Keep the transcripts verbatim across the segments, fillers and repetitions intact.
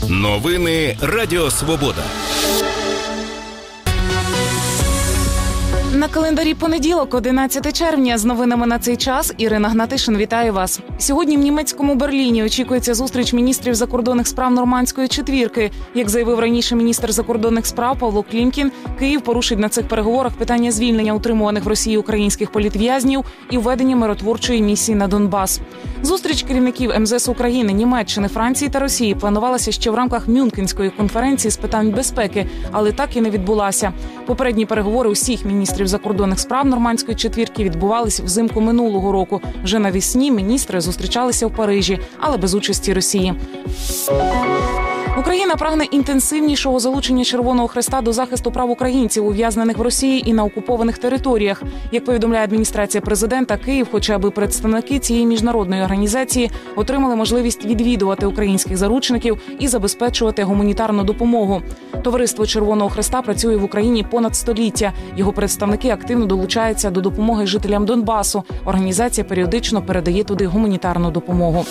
Новини Радіо Свобода. На календарі понеділок, одинадцяте червня. З новинами на цей час Ірина Гнатишин вітаю вас. Сьогодні в німецькому Берліні очікується зустріч міністрів закордонних справ нормандської четвірки. Як заявив раніше міністр закордонних справ Павло Клімкін, Київ порушить на цих переговорах питання звільнення утримуваних в Росії українських політв'язнів і введення миротворчої місії на Донбас. Зустріч керівників ем зе ес України, Німеччини, Франції та Росії планувалася ще в рамках Мюнхенської конференції з питань безпеки, але так і не відбулася. Попередні переговори усіх міністрів закордонних справ нормандської четвірки відбувались взимку минулого року. Вже навесні міністри зустрічалися в Парижі, але без участі Росії. Україна прагне інтенсивнішого залучення Червоного Хреста до захисту прав українців, ув'язнених в Росії і на окупованих територіях. Як повідомляє адміністрація президента, Київ хоче, аби представники цієї міжнародної організації отримали можливість відвідувати українських заручників і забезпечувати гуманітарну допомогу. Товариство Червоного Хреста працює в Україні понад століття. Його представники активно долучаються до допомоги жителям Донбасу. Організація періодично передає туди гуманітарну допомогу.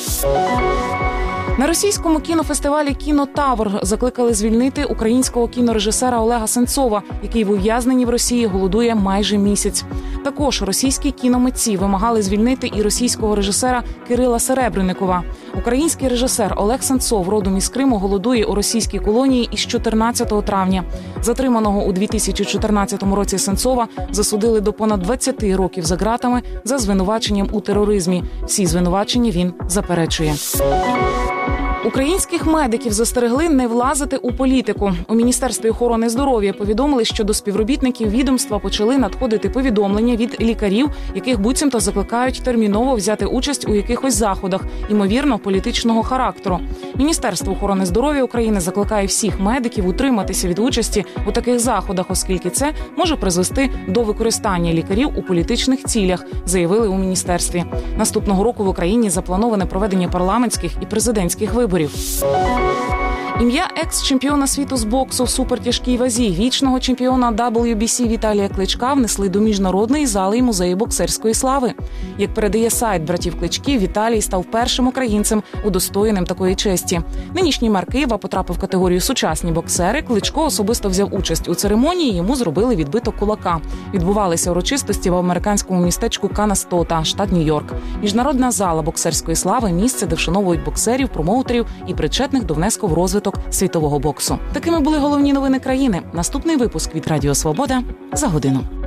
На російському кінофестивалі «Кінотавр» закликали звільнити українського кінорежисера Олега Сенцова, який в ув'язненні в Росії голодує майже місяць. Також російські кіномитці вимагали звільнити і російського режисера Кирила Серебренникова. Український режисер Олег Сенцов, родом із Криму, голодує у російській колонії із чотирнадцятого травня. Затриманого у дві тисячі чотирнадцятому році Сенцова засудили до понад двадцяти років за ґратами за звинуваченням у тероризмі. Всі звинувачення він заперечує. Українських медиків застерегли не влазити у політику. У Міністерстві охорони здоров'я повідомили, що до співробітників відомства почали надходити повідомлення від лікарів, яких буцімто закликають терміново взяти участь у якихось заходах, ймовірно, політичного характеру. Міністерство охорони здоров'я України закликає всіх медиків утриматися від участі у таких заходах, оскільки це може призвести до використання лікарів у політичних цілях, заявили у міністерстві. Наступного року в Україні заплановане проведення парламентських і президентських виборів. Ім'я екс-чемпіона світу з боксу в супертяжкій вазі, вічного чемпіона дабл ю бі сі Віталія Кличка внесли до міжнародної зали і музею боксерської слави. Як передає сайт братів Кличків, Віталій став першим українцем, удостоєним такої честі. Нинішній мер Києва потрапив в категорію «Сучасні боксери». Кличко особисто взяв участь у церемонії, йому зробили відбиток кулака. Відбувалися урочистості в американському містечку Канастота, штат Нью-Йорк. Міжнародна зала боксерської слави – місце, де вшановують боксерів, промоутерів і причетних до внеску в розвиток світового боксу. Такими були головні новини країни. Наступний випуск від Радіо Свобода за годину.